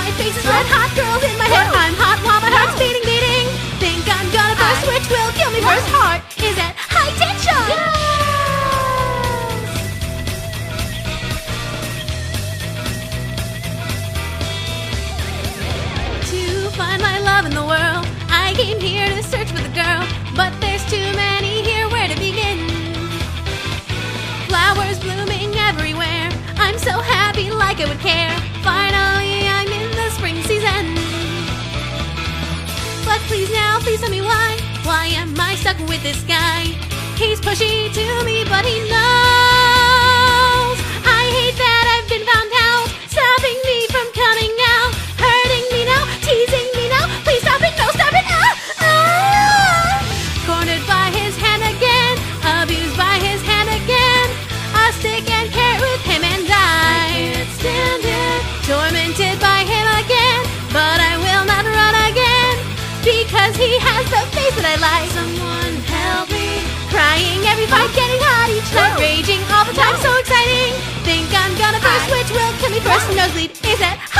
My face is red hot, girls in my head. I'm hot while my heart's beating, beating. Think I'm gonna burst, which will kill me first. Heart is at high tension. To find my love in the world, I came here to search for the girl, but there's too many here, where to begin? Flowers blooming everywhere, I'm so happy like I would care. Finally I'm in the spring season. But please now, please tell me why am I stuck with this guy? He's pushy to me, but he knows I hate that I've been found out, stopping me from coming out, hurting me now, teasing me now. Please stop it, no, stop it. Cornered by his hand again, abused by his hand again, a stick and carrot with him and I can't stand it. Tormented by him again, but I will not run again, because he has the face that I like. Someone help me. Crying every fight, getting hot each night, raging all the time, so exciting. Think I'm gonna burst, which will kill me first. Nosebleed is at